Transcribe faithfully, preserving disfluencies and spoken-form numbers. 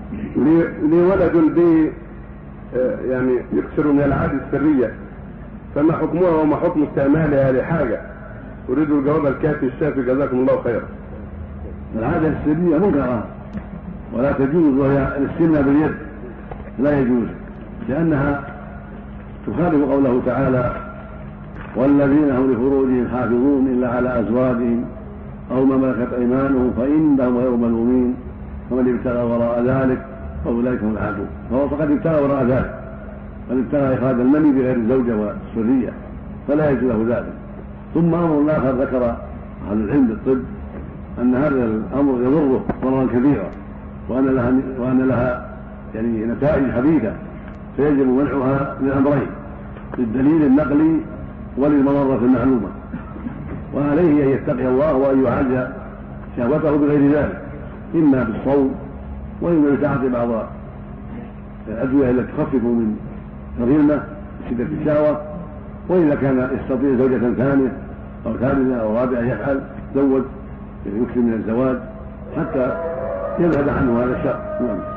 لي, لي ولد بي يعني يكثر من العادة السرية، فما حكمها وما حكم استعمالها لحاجة؟ أريد الجواب الكافي الشافي جزاكم الله خيرا. العادة السرية منكرة ولا تجوز، وهي الاستمناء باليد لا يجوز، لأنها تخالف قوله تعالى: والذين هم لفروجهم حافظون إلا على أزواجهم أو ما ملكت أيمانهم فإنهم غير ملومين فمن ابتغى وراء ذلك فأولئك هم العادون. فهو فقد ابتغى وراء ذلك، قد ابتغى إخراج المني بغير الزوجة والسرية، فلا يجوز له ذلك. ثم أمر آخر ذكر أهل العلم بالطب أن هذا الأمر يضره ضررا كبيرا، وأن لها وأن لها يعني نتائج حديثة، فيجب منعها من أمرين: للدليل النقلي وللمضرة المعلومة، وعليه أن يتقي الله وأن يعالج شهوته بغير ذلك، إما بالصوم وإما بتعاطي بعض الأدوية التي تخفف من الغلمة شدة الشهوة، وإذا كان يستطيع زوجة ثانية أو ثالثة أو رابعة يفعل زوج، يكثر من الزواج حتى يبعد عنه هذا الشر.